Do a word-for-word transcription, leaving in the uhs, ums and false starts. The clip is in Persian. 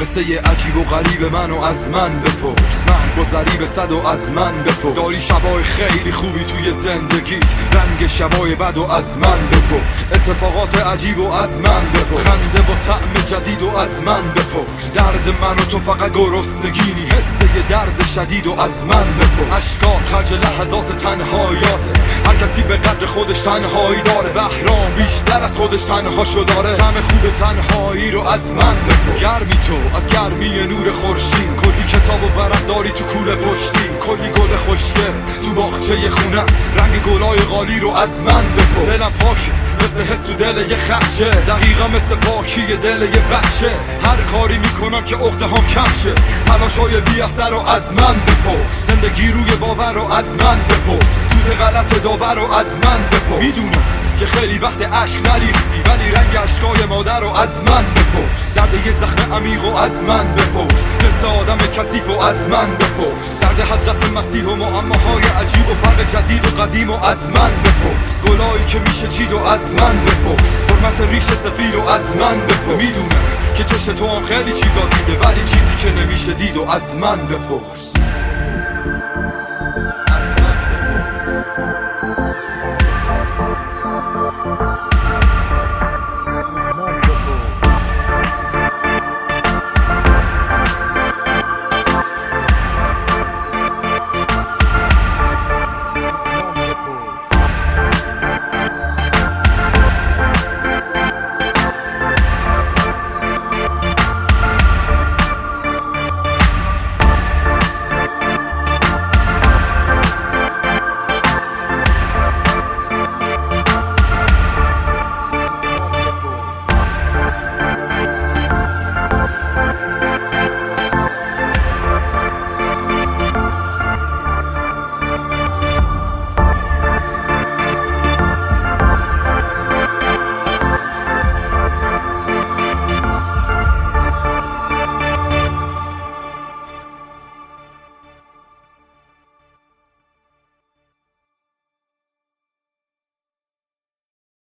قصه عجیب و غریب منو از من بپرس، مرگ و ضریب صد و از من بپرس. داری شبای خیلی خوبی توی زندگیت، رنگ شبای بد و از من بپرس. اتفاقات عجیب و از من بپرس، خنده با طعم جدید و از من بپرس. درد من و تو فقط گرسنگینی، حسه درد شدید و از من بپرس. اشکات خرج لحظات تنهایاته، هر کسی به قدر خودش تنهایی داره. بهرام بیشتر از خودش تنهاشو داره، طعم خوب تنهایی رو از من بپرس. گرمی تو از گرمی نور خورشید، کلی کتاب و ورق داری تو کوله پشتی، کلی گل خوشگه تو باغچه خونه، رنگ گلای غالی رو از من بپرس. دلم پاکه مثل حس تو دل یه خدشه، دقیقا مثل پاکی دل یه بچه. هر کاری میکنم که عقده هم کم شه، تلاشای بی اثر رو از من بپرس. زندگی روی باور رو از من بپرس، سود غلط داور رو از من بپرس. میدونم که خیلی وقت عشق نریختی، ولی رنگ عشقای مادر رو از من بپرس. درد یه زخم عمیق و از من بپرس، جنس آدم کثیف و از من بپرس. درد حضرت مسیح و معماهای عجیب و فرق جدید و قدیم و از من بپرس. گلایی که میشه چید و از من بپرس، حرمت ریش سفید و از من بپرس. میدونم که چشم تو هم خیلی چیزا دیده، ولی چیزی که نمیشه دید و از من بپرس.